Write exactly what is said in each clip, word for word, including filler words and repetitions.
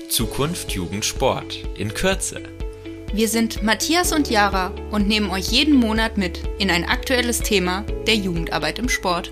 Zukunft Jugend Sport in Kürze. Wir sind Matthias und Jara und nehmen euch jeden Monat mit in ein aktuelles Thema der Jugendarbeit im Sport.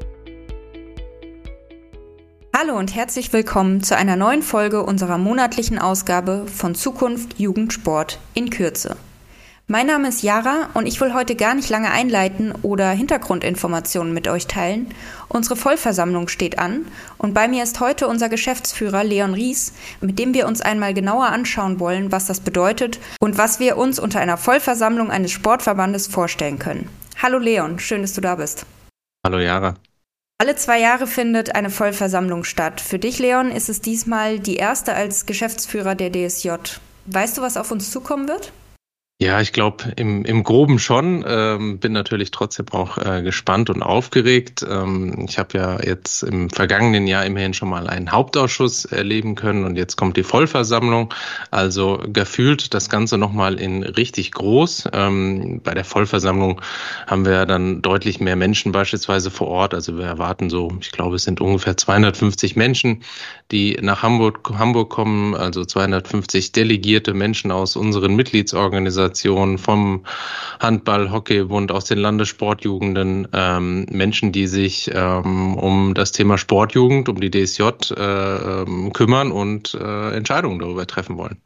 Hallo und herzlich willkommen zu einer neuen Folge unserer monatlichen Ausgabe von Zukunft Jugend Sport in Kürze. Mein Name ist Jara und ich will heute gar nicht lange einleiten oder Hintergrundinformationen mit euch teilen. Unsere Vollversammlung steht an und bei mir ist heute unser Geschäftsführer Leon Ries, mit dem wir uns einmal genauer anschauen wollen, was das bedeutet und was wir uns unter einer Vollversammlung eines Sportverbandes vorstellen können. Hallo Leon, schön, dass du da bist. Hallo Jara. Alle zwei Jahre findet eine Vollversammlung statt. Für dich, Leon, ist es diesmal die erste als Geschäftsführer der D S J. Weißt du, was auf uns zukommen wird? Ja, ich glaube im, im Groben schon. Ähm, bin natürlich trotzdem auch äh, gespannt und aufgeregt. Ähm, ich habe ja jetzt im vergangenen Jahr immerhin schon mal einen Hauptausschuss erleben können und jetzt kommt die Vollversammlung. Also gefühlt das Ganze nochmal in richtig groß. Ähm, bei der Vollversammlung haben wir dann deutlich mehr Menschen beispielsweise vor Ort. Also wir erwarten so, ich glaube, es sind ungefähr zweihundertfünfzig Menschen, die nach Hamburg, Hamburg kommen. Also zweihundertfünfzig delegierte Menschen aus unseren Mitgliedsorganisationen, vom Handball, Hockeybund, aus den Landessportjugenden, ähm, Menschen, die sich ähm, um das Thema Sportjugend, um die D S J äh, ähm, kümmern und äh, Entscheidungen darüber treffen wollen.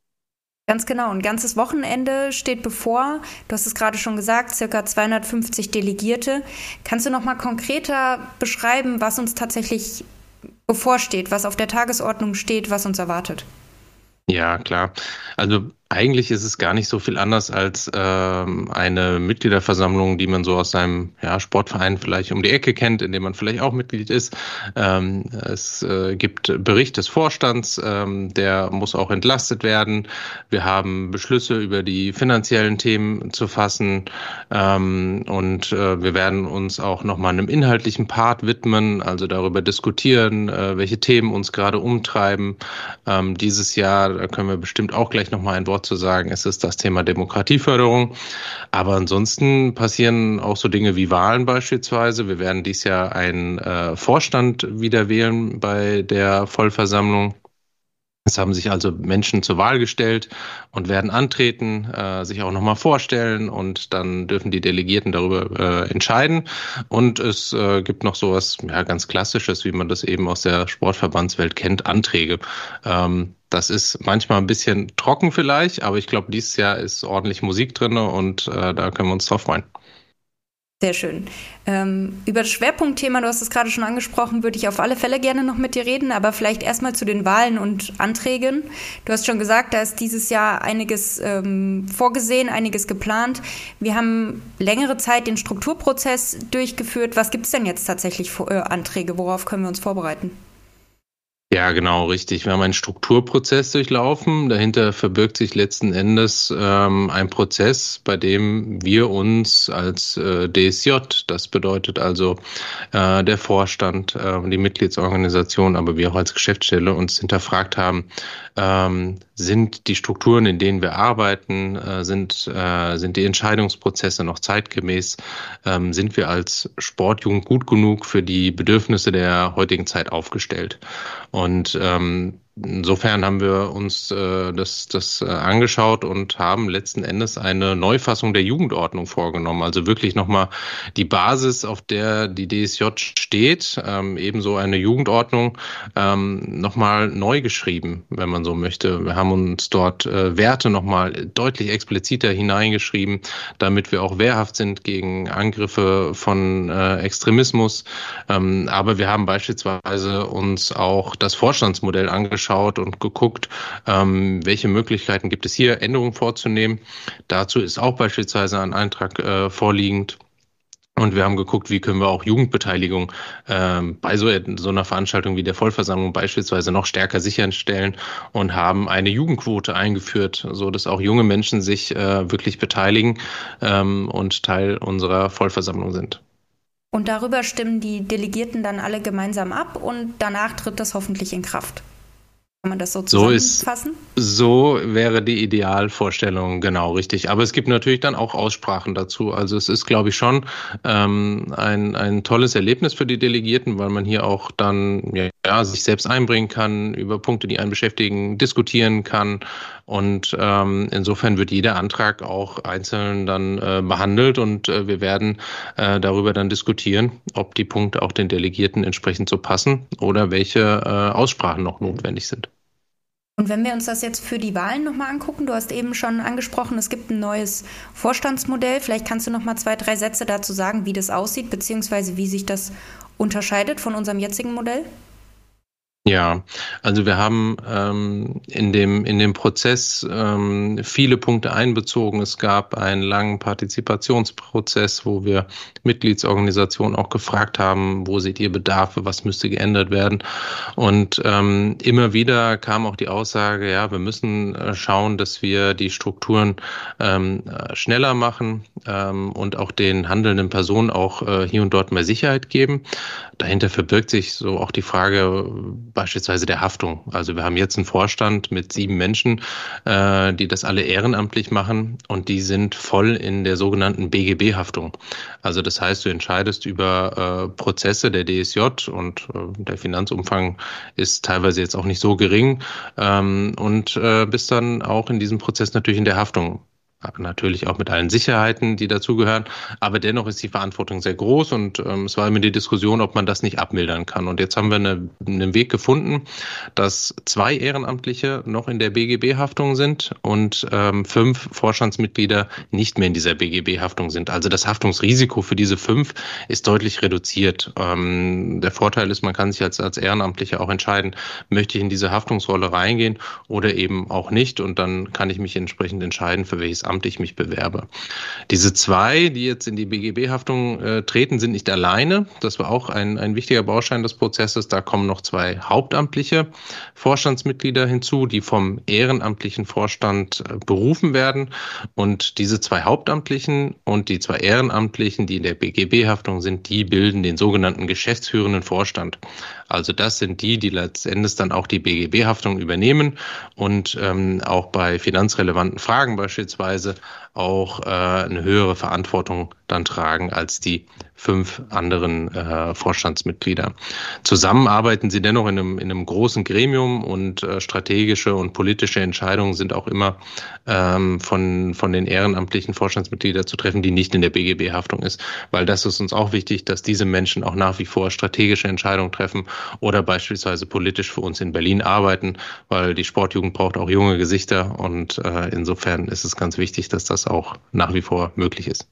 Ganz genau, ein ganzes Wochenende steht bevor. Du hast es gerade schon gesagt, circa zweihundertfünfzig Delegierte. Kannst du noch mal konkreter beschreiben, was uns tatsächlich bevorsteht, was auf der Tagesordnung steht, was uns erwartet? Ja, klar. Also eigentlich ist es gar nicht so viel anders als ähm, eine Mitgliederversammlung, die man so aus seinem ja, Sportverein vielleicht um die Ecke kennt, in dem man vielleicht auch Mitglied ist. Ähm, es äh, gibt Bericht des Vorstands, ähm, der muss auch entlastet werden. Wir haben Beschlüsse über die finanziellen Themen zu fassen ähm, und äh, wir werden uns auch nochmal einem inhaltlichen Part widmen, also darüber diskutieren, äh, welche Themen uns gerade umtreiben. Ähm, dieses Jahr, da können wir bestimmt auch gleich nochmal ein Wort zu sagen, es ist das Thema Demokratieförderung. Aber ansonsten passieren auch so Dinge wie Wahlen beispielsweise. Wir werden dieses Jahr einen äh, Vorstand wieder wählen bei der Vollversammlung. Es haben sich also Menschen zur Wahl gestellt und werden antreten, äh, sich auch nochmal vorstellen und dann dürfen die Delegierten darüber äh, entscheiden. Und es äh, gibt noch sowas ja, ganz Klassisches, wie man das eben aus der Sportverbandswelt kennt, Anträge. Ähm, das ist manchmal ein bisschen trocken vielleicht, aber ich glaube, dieses Jahr ist ordentlich Musik drin und äh, da können wir uns drauf freuen. Sehr schön. Ähm, über das Schwerpunktthema, du hast es gerade schon angesprochen, würde ich auf alle Fälle gerne noch mit dir reden, aber vielleicht erstmal zu den Wahlen und Anträgen. Du hast schon gesagt, da ist dieses Jahr einiges ähm, vorgesehen, einiges geplant. Wir haben längere Zeit den Strukturprozess durchgeführt. Was gibt es denn jetzt tatsächlich für äh, Anträge? Worauf können wir uns vorbereiten? Ja, genau, richtig. Wir haben einen Strukturprozess durchlaufen. Dahinter verbirgt sich letzten Endes ähm, ein Prozess, bei dem wir uns als äh, D S J, das bedeutet also äh, der Vorstand, äh, die Mitgliedsorganisation, aber wir auch als Geschäftsstelle uns hinterfragt haben, ähm, sind die Strukturen, in denen wir arbeiten, äh, sind, äh, sind die Entscheidungsprozesse noch zeitgemäß, ähm, sind wir als Sportjugend gut genug für die Bedürfnisse der heutigen Zeit aufgestellt. Und ähm, insofern haben wir uns äh, das, das äh, angeschaut und haben letzten Endes eine Neufassung der Jugendordnung vorgenommen. Also wirklich nochmal die Basis, auf der die D S J steht, ähm, ebenso eine Jugendordnung, ähm, nochmal neu geschrieben, wenn man so möchte. Wir haben uns dort äh, Werte nochmal deutlich expliziter hineingeschrieben, damit wir auch wehrhaft sind gegen Angriffe von äh, Extremismus. Ähm, aber wir haben beispielsweise uns auch das Vorstandsmodell angeschaut und geguckt, ähm, welche Möglichkeiten gibt es hier, Änderungen vorzunehmen. Dazu ist auch beispielsweise ein Eintrag äh, vorliegend. Und wir haben geguckt, wie können wir auch Jugendbeteiligung ähm, bei so, so einer Veranstaltung wie der Vollversammlung beispielsweise noch stärker sicherstellen und haben eine Jugendquote eingeführt, so dass auch junge Menschen sich äh, wirklich beteiligen ähm, und Teil unserer Vollversammlung sind. Und darüber stimmen die Delegierten dann alle gemeinsam ab und danach tritt das hoffentlich in Kraft. Kann man das so So zusammenfassen? ist, so wäre die Idealvorstellung, genau, richtig. Aber es gibt natürlich dann auch Aussprachen dazu. Also es ist, glaube ich, schon ähm, ein, ein tolles Erlebnis für die Delegierten, weil man hier auch dann ja, ja, sich selbst einbringen kann, über Punkte, die einen beschäftigen, diskutieren kann. Und ähm, insofern wird jeder Antrag auch einzeln dann äh, behandelt und äh, wir werden äh, darüber dann diskutieren, ob die Punkte auch den Delegierten entsprechend so passen oder welche äh, Aussprachen noch notwendig sind. Und wenn wir uns das jetzt für die Wahlen nochmal angucken, du hast eben schon angesprochen, es gibt ein neues Vorstandsmodell. Vielleicht kannst du noch mal zwei, drei Sätze dazu sagen, wie das aussieht, beziehungsweise wie sich das unterscheidet von unserem jetzigen Modell? Ja, also wir haben ähm, in dem in dem Prozess ähm, viele Punkte einbezogen. Es gab einen langen Partizipationsprozess, wo wir Mitgliedsorganisationen auch gefragt haben, wo seht ihr Bedarfe, was müsste geändert werden? Und ähm, immer wieder kam auch die Aussage, ja, wir müssen äh, schauen, dass wir die Strukturen ähm, schneller machen ähm, und auch den handelnden Personen auch äh, hier und dort mehr Sicherheit geben. Dahinter verbirgt sich so auch die Frage beispielsweise der Haftung. Also wir haben jetzt einen Vorstand mit sieben Menschen, äh, die das alle ehrenamtlich machen und die sind voll in der sogenannten B G B-Haftung. Also das heißt, du entscheidest über äh, Prozesse der D S J und äh, der Finanzumfang ist teilweise jetzt auch nicht so gering ähm, und äh, bist dann auch in diesem Prozess natürlich in der Haftung. Natürlich auch mit allen Sicherheiten, die dazugehören, aber dennoch ist die Verantwortung sehr groß und ähm, es war immer die Diskussion, ob man das nicht abmildern kann. Und jetzt haben wir eine, einen Weg gefunden, dass zwei Ehrenamtliche noch in der B G B-Haftung sind und ähm, fünf Vorstandsmitglieder nicht mehr in dieser B G B-Haftung sind. Also das Haftungsrisiko für diese fünf ist deutlich reduziert. Ähm, der Vorteil ist, man kann sich als, als Ehrenamtlicher auch entscheiden, möchte ich in diese Haftungsrolle reingehen oder eben auch nicht und dann kann ich mich entsprechend entscheiden, für welches Amt ich mich bewerbe. Diese zwei, die jetzt in die B G B-Haftung äh, treten, sind nicht alleine. Das war auch ein, ein wichtiger Baustein des Prozesses. Da kommen noch zwei hauptamtliche Vorstandsmitglieder hinzu, die vom ehrenamtlichen Vorstand äh, berufen werden. Und diese zwei Hauptamtlichen und die zwei Ehrenamtlichen, die in der B G B-Haftung sind, die bilden den sogenannten geschäftsführenden Vorstand. Also das sind die, die letztendlich dann auch die B G B-Haftung übernehmen und ähm, auch bei finanzrelevanten Fragen beispielsweise auch äh, eine höhere Verantwortung dann tragen als die fünf anderen äh, Vorstandsmitglieder. Zusammen arbeiten sie dennoch in einem, in einem großen Gremium und äh, strategische und politische Entscheidungen sind auch immer ähm, von, von den ehrenamtlichen Vorstandsmitgliedern zu treffen, die nicht in der B G B-Haftung ist. Weil das ist uns auch wichtig, dass diese Menschen auch nach wie vor strategische Entscheidungen treffen oder beispielsweise politisch für uns in Berlin arbeiten, weil die Sportjugend braucht auch junge Gesichter und äh, insofern ist es ganz wichtig, dass das auch nach wie vor möglich ist.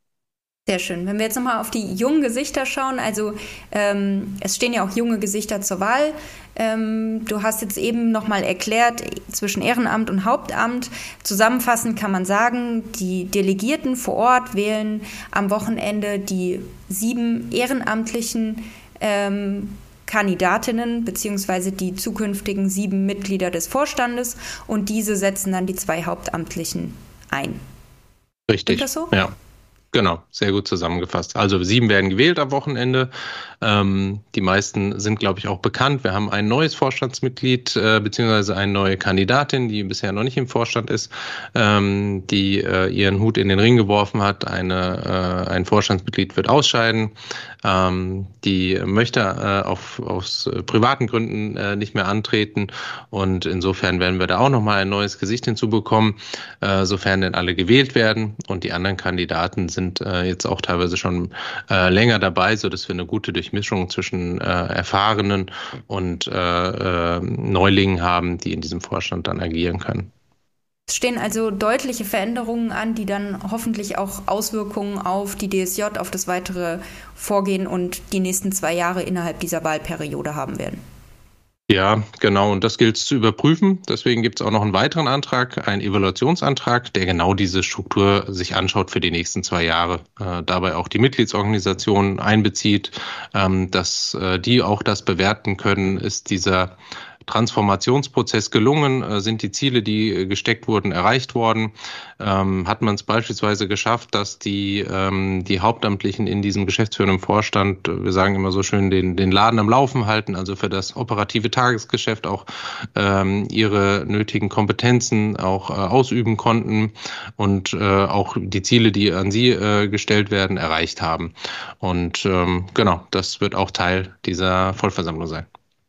Sehr schön. Wenn wir jetzt nochmal auf die jungen Gesichter schauen, also ähm, es stehen ja auch junge Gesichter zur Wahl. Ähm, du hast jetzt eben nochmal erklärt, zwischen Ehrenamt und Hauptamt. Zusammenfassend kann man sagen, die Delegierten vor Ort wählen am Wochenende die sieben ehrenamtlichen ähm, Kandidatinnen beziehungsweise die zukünftigen sieben Mitglieder des Vorstandes und diese setzen dann die zwei Hauptamtlichen ein. Richtig. Ist das so? Ja. Genau, sehr gut zusammengefasst. Also sieben werden gewählt am Wochenende. Ähm, die meisten sind, glaube ich, auch bekannt. Wir haben ein neues Vorstandsmitglied äh, beziehungsweise eine neue Kandidatin, die bisher noch nicht im Vorstand ist, ähm, die äh, ihren Hut in den Ring geworfen hat. Eine, äh, ein Vorstandsmitglied wird ausscheiden. Ähm, die möchte äh, auf, aus äh, privaten Gründen äh, nicht mehr antreten. Und insofern werden wir da auch nochmal ein neues Gesicht hinzubekommen, äh, sofern denn alle gewählt werden. Und die anderen Kandidaten sind sind äh, jetzt auch teilweise schon äh, länger dabei, so dass wir eine gute Durchmischung zwischen äh, Erfahrenen und äh, äh, Neulingen haben, die in diesem Vorstand dann agieren können. Es stehen also deutliche Veränderungen an, die dann hoffentlich auch Auswirkungen auf die D S J, auf das weitere Vorgehen und die nächsten zwei Jahre innerhalb dieser Wahlperiode haben werden. Ja, genau. Und das gilt es zu überprüfen. Deswegen gibt es auch noch einen weiteren Antrag, einen Evaluationsantrag, der genau diese Struktur sich anschaut für die nächsten zwei Jahre. Äh, dabei auch die Mitgliedsorganisationen einbezieht, ähm, dass äh, die auch das bewerten können, ist dieser Transformationsprozess gelungen? Sind die Ziele, die gesteckt wurden, erreicht worden? Ähm, hat man es beispielsweise geschafft, dass die, ähm, die Hauptamtlichen in diesem geschäftsführenden Vorstand, wir sagen immer so schön, den, den Laden am Laufen halten, also für das operative Tagesgeschäft auch ähm, ihre nötigen Kompetenzen auch äh, ausüben konnten und äh, auch die Ziele, die an sie äh, gestellt werden, erreicht haben. Und ähm, genau, das wird auch Teil dieser Vollversammlung sein.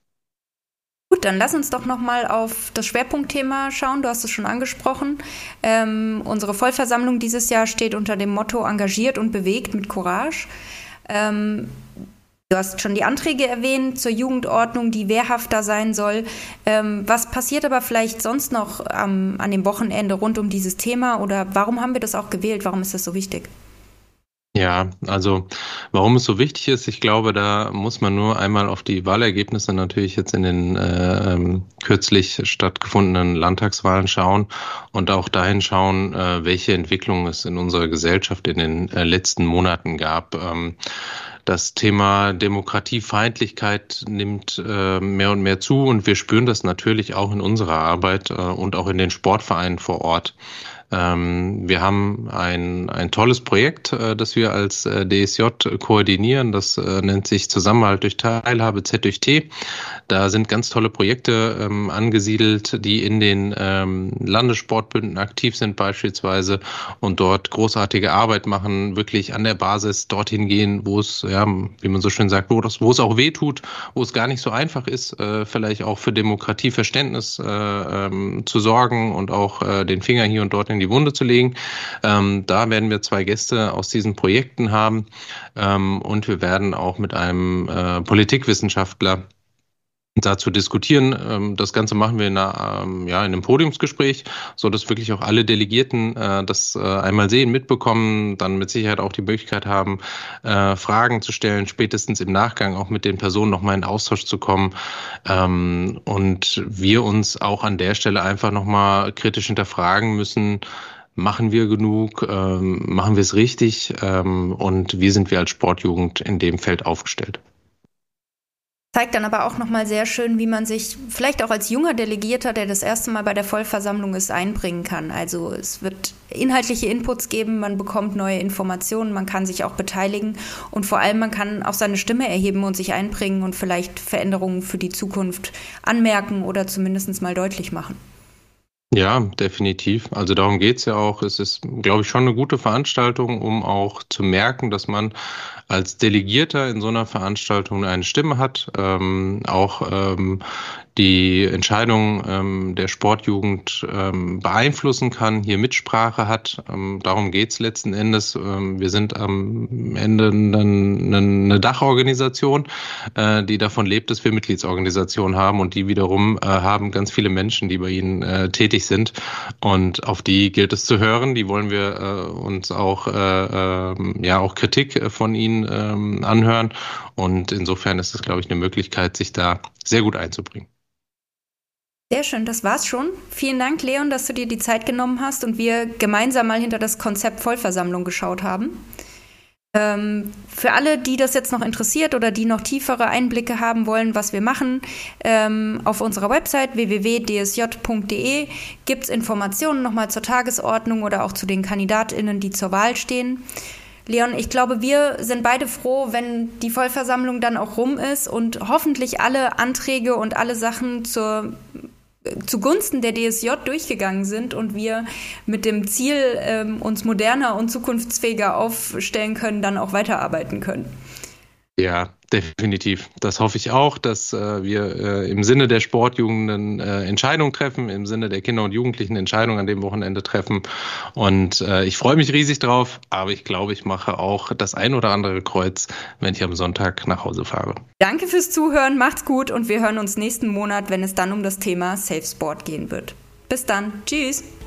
Gut, dann lass uns doch nochmal auf das Schwerpunktthema schauen. Du hast es schon angesprochen. Ähm, unsere Vollversammlung dieses Jahr steht unter dem Motto engagiert und bewegt mit Courage. Ähm, du hast schon die Anträge erwähnt zur Jugendordnung, die wehrhafter sein soll. Ähm, was passiert aber vielleicht sonst noch ähm, an dem Wochenende rund um dieses Thema oder warum haben wir das auch gewählt? Warum ist das so wichtig? Ja, also warum es so wichtig ist, ich glaube, da muss man nur einmal auf die Wahlergebnisse natürlich jetzt in den äh, kürzlich stattgefundenen Landtagswahlen schauen und auch dahin schauen, äh, welche Entwicklung es in unserer Gesellschaft in den äh, letzten Monaten gab. Ähm, Das Thema Demokratiefeindlichkeit nimmt äh, mehr und mehr zu und wir spüren das natürlich auch in unserer Arbeit äh, und auch in den Sportvereinen vor Ort. Ähm, wir haben ein, ein tolles Projekt, äh, das wir als äh, D S J koordinieren. Das äh, nennt sich Zusammenhalt durch Teilhabe, Z durch T. Da sind ganz tolle Projekte ähm, angesiedelt, die in den ähm, Landessportbünden aktiv sind beispielsweise und dort großartige Arbeit machen, wirklich an der Basis dorthin gehen, wo es, ja, wie man so schön sagt, wo, das, wo es auch weh tut, wo es gar nicht so einfach ist, äh, vielleicht auch für Demokratieverständnis äh, ähm, zu sorgen und auch äh, den Finger hier und dort in die Wunde zu legen. Ähm, da werden wir zwei Gäste aus diesen Projekten haben ähm, und wir werden auch mit einem äh, Politikwissenschaftler dazu diskutieren. Das Ganze machen wir in, einer, ja, in einem Podiumsgespräch, so dass wirklich auch alle Delegierten äh, das äh, einmal sehen, mitbekommen, dann mit Sicherheit auch die Möglichkeit haben, äh, Fragen zu stellen, spätestens im Nachgang auch mit den Personen nochmal in Austausch zu kommen ähm, und wir uns auch an der Stelle einfach nochmal kritisch hinterfragen müssen, machen wir genug, ähm, machen wir es richtig ähm, und wie sind wir als Sportjugend in dem Feld aufgestellt? Zeigt dann aber auch nochmal sehr schön, wie man sich vielleicht auch als junger Delegierter, der das erste Mal bei der Vollversammlung ist, einbringen kann. Also es wird inhaltliche Inputs geben, man bekommt neue Informationen, man kann sich auch beteiligen und vor allem man kann auch seine Stimme erheben und sich einbringen und vielleicht Veränderungen für die Zukunft anmerken oder zumindest mal deutlich machen. Ja, definitiv. Also darum geht's ja auch. Es ist, glaube ich, schon eine gute Veranstaltung, um auch zu merken, dass man als Delegierter in so einer Veranstaltung eine Stimme hat, ähm, auch ähm, die Entscheidung ähm, der Sportjugend ähm, beeinflussen kann, hier Mitsprache hat. Ähm, darum geht's letzten Endes. Ähm, wir sind am Ende eine, eine Dachorganisation, äh, die davon lebt, dass wir Mitgliedsorganisationen haben und die wiederum äh, haben ganz viele Menschen, die bei ihnen äh, tätig sind und auf die gilt es zu hören. Die wollen wir äh, uns auch, äh, äh, ja, auch Kritik von ihnen äh, anhören und insofern ist es, glaube ich, eine Möglichkeit, sich da sehr gut einzubringen. Sehr schön, das war's schon. Vielen Dank, Leon, dass du dir die Zeit genommen hast und wir gemeinsam mal hinter das Konzept Vollversammlung geschaut haben. Ähm, für alle, die das jetzt noch interessiert oder die noch tiefere Einblicke haben wollen, was wir machen, ähm, auf unserer Website w w w punkt d s j punkt d e gibt es Informationen nochmal zur Tagesordnung oder auch zu den KandidatInnen, die zur Wahl stehen. Leon, ich glaube, wir sind beide froh, wenn die Vollversammlung dann auch rum ist und hoffentlich alle Anträge und alle Sachen zur zugunsten der D S J durchgegangen sind und wir mit dem Ziel, ähm, uns moderner und zukunftsfähiger aufstellen können, dann auch weiterarbeiten können. Ja, definitiv. Das hoffe ich auch, dass äh, wir äh, im Sinne der Sportjugenden äh, Entscheidungen treffen, im Sinne der Kinder und Jugendlichen Entscheidungen an dem Wochenende treffen. Und äh, ich freue mich riesig drauf, aber ich glaube, ich mache auch das ein oder andere Kreuz, wenn ich am Sonntag nach Hause fahre. Danke fürs Zuhören, macht's gut und wir hören uns nächsten Monat, wenn es dann um das Thema Safe Sport gehen wird. Bis dann, tschüss!